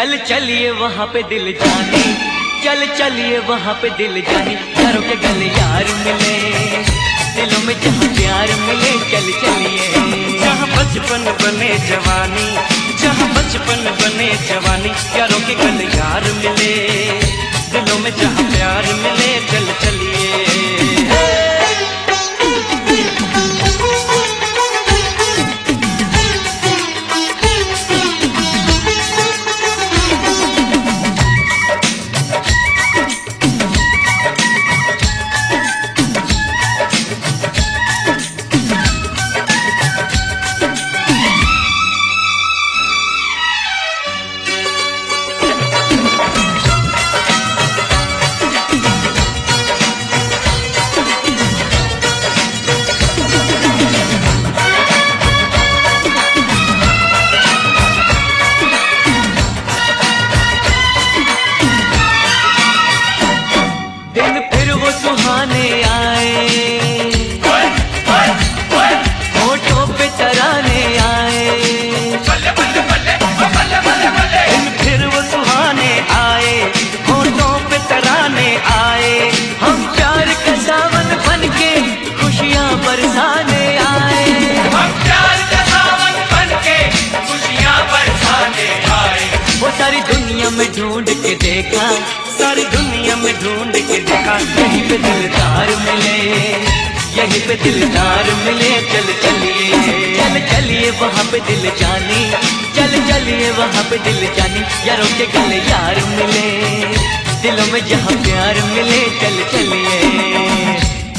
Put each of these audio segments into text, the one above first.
चल चलिए वहाँ पे दिल जानी, चल चलिए वहाँ पे दिल जानी, यारों के गले यार मिले, दिलों में जहाँ प्यार मिले, चल चलिए। जहाँ बचपन बने जवानी, जहाँ बचपन बने जवानी, यारों के गले यार मिले, दिलों में जहाँ प्यार मिले, चल चलिए। सुहाने आए, होठों पे तराने आए, फिर वो सुहाने आए, होठों पे तराने आए, हम प्यार का सावन बनके खुशियाँ बरसाने आए, हम प्यार का सावन बनके खुशियाँ बरसाने आए। वो सारी दुनिया में ढूंढ के देखा, सारी दुनिया में ढूंढ के देखा, यहीं पे दिलदार मिले, यहीं पे दिलदार मिले, चल चलिए। चल चलिए वहाँ पे दिल जानी, चल चलिए वहाँ पे दिल जानी, यारों के गले यार मिले, दिलों में जहाँ प्यार मिले, चल चलिए।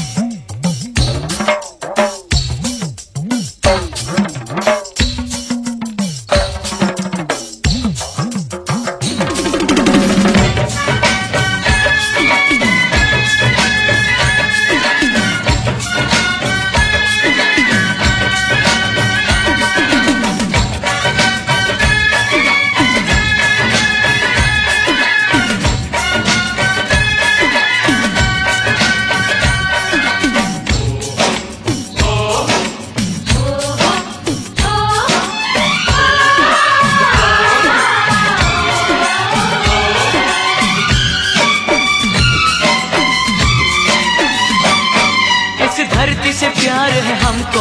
धरती से प्यार है हमको,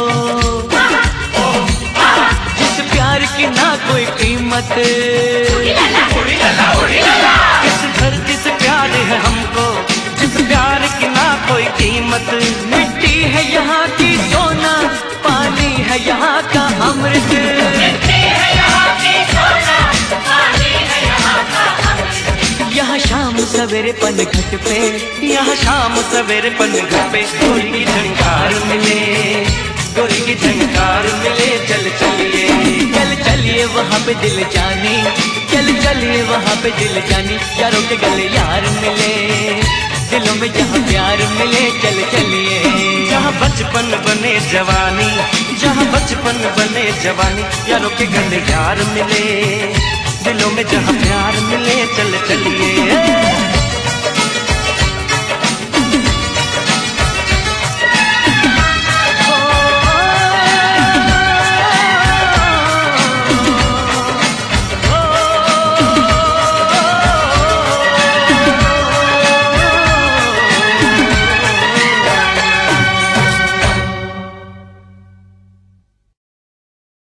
जिस प्यार की ना कोई कीमत, इस धरती से प्यार है हमको, जिस प्यार की ना कोई कीमत, मिट्टी है यहाँ की सोना, पानी है यहाँ का अमृत, मिट्टी है यहाँ की सोना, पानी है यहाँ का अमृत। यहाँ शाम सवेरे पनघट पे, यहाँ शाम सवेरे पनघट पे, गोरी की झंकार मिले, गोरी की झंकार मिले, चल चलिए। चल चलिए वहाँ पे दिल जानी, चल चलिए वहाँ पे दिल जानी, यारों के गले यार मिले, दिलों में जहाँ प्यार मिले, चल चलिए। जहाँ बचपन बने जवानी, जहाँ बचपन बने जवानी, यारों के गले यार मिले, दिलों में जहाँ प्यार मिले, चल चलिए।